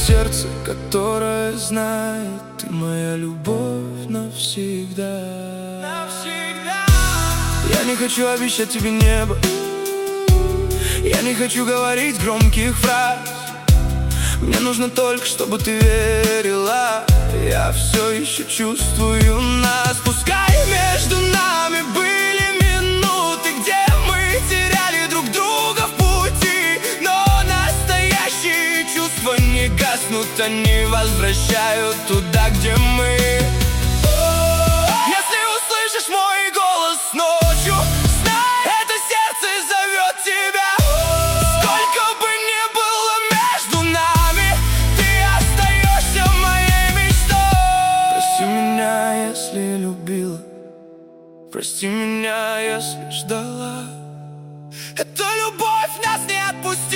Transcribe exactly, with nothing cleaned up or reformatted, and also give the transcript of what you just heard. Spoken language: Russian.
сердце, которое знает, ты моя любовь навсегда. Навсегда. Я не хочу обещать тебе небо, я не хочу говорить громких фраз. Мне нужно только, чтобы ты верила. Я все еще чувствую нас. Пускай между нами были минуты, где мы теряли друг друга в пути, но настоящие чувства не гаснут, они возвращают туда, где мы. Если услышишь мой голос ночью, знай, это сердце зовет тебя. Сколько бы ни было между нами, ты остаешься моей мечтой. Прости меня, если любила, прости меня, если ждала. Эта любовь нас не отпустит.